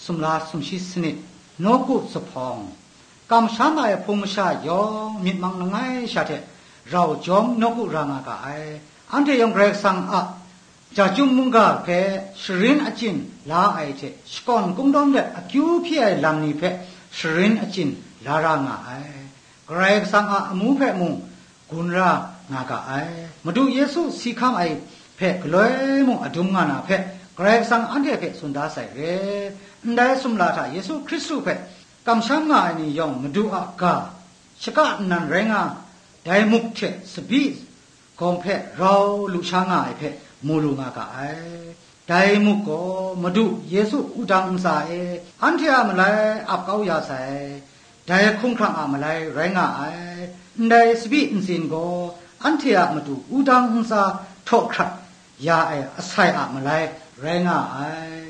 มลาสมชิสนิโนกุสพองกำช้ำไอภูมิชายองมิดมังนังไงชาเทเราจอมนกุรางากาไออันเทยองเกรกสังอะจะจุมุงกาเพชรินอจินลาไอเทสกอนกุงดอมเดอคิวพี่ไอลำนี้เพชรินอจินลารางาไอเกรกสังอะมูเพมุงกุนรางากาไอมาดูเยซูสีคำไอเพกลอยมุงอดุมงานาเพเกรกสังอันเทเพสุนดาใส่เรนได้สมลาทาเยซูคริสต์เพกำช้ำงาอันนี้ยองมาดูอากาชกะนันแรงาได้มุกเทสบีกองเพเราลุชางาไอเพมูลูงากาไอได้มุกก็มาดูเยซูอุดังสาเออันที่อามาไลอับเก้ายาใส่ได้คุ้งครั้งอามาไลแรงาไอได้สบีอินสินก็อันที่อามาดูอุดังสาทอกครัดยาไออาศัยอามาไลแรงาไอ